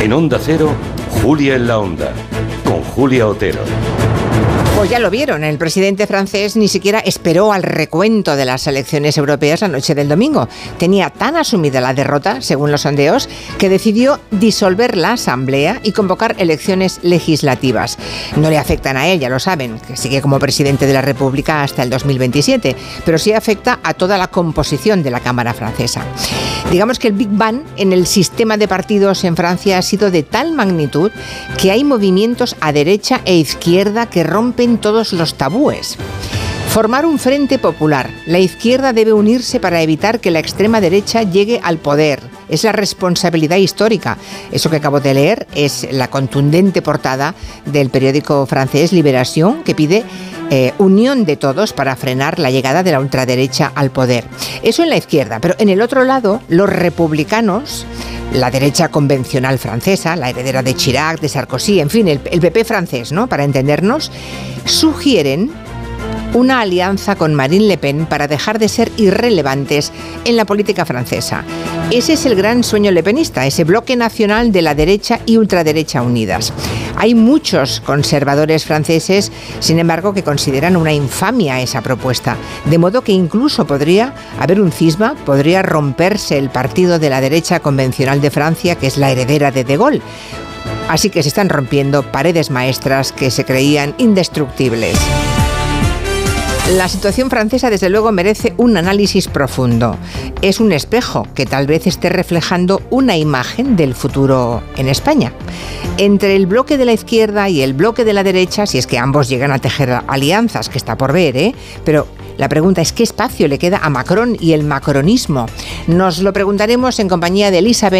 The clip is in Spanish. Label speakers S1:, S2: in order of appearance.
S1: En Onda Cero, Julia en la Onda, con Julia Otero.
S2: Pues ya lo vieron, el presidente francés ni siquiera esperó al recuento de las elecciones europeas la noche del domingo. Tenía tan asumida la derrota, según los sondeos, que decidió disolver la Asamblea y convocar elecciones legislativas. No le afectan a él, ya lo saben, que sigue como presidente de la República hasta el 2027, pero sí afecta a toda la composición de la Cámara francesa. Digamos que el Big Bang en el sistema de partidos en Francia ha sido de tal magnitud que hay movimientos a derecha e izquierda que rompen todos los tabúes. Formar un frente popular. La izquierda debe unirse para evitar que la extrema derecha llegue al poder. Es la responsabilidad histórica. Eso que acabo de leer es la contundente portada del periódico francés Libération, que pide unión de todos para frenar la llegada de la ultraderecha al poder. Eso en la izquierda, pero en el otro lado, los republicanos, la derecha convencional francesa, la heredera de Chirac, de Sarkozy, en fin, el PP francés, ¿no? Para entendernos, sugieren una alianza con Marine Le Pen para dejar de ser irrelevantes en la política francesa. Ese es el gran sueño lepenista, ese bloque nacional de la derecha y ultraderecha unidas. Hay muchos conservadores franceses, sin embargo, que consideran una infamia esa propuesta, de modo que incluso podría haber un cisma, podría romperse el partido de la derecha convencional de Francia, que es la heredera de Gaulle. Así que se están rompiendo paredes maestras que se creían indestructibles. La situación francesa, desde luego, merece un análisis profundo. Es un espejo que tal vez esté reflejando una imagen del futuro en España. Entre el bloque de la izquierda y el bloque de la derecha, si es que ambos llegan a tejer alianzas, que está por ver, pero la pregunta es ¿qué espacio le queda a Macron y el macronismo? Nos lo preguntaremos en compañía de Elisa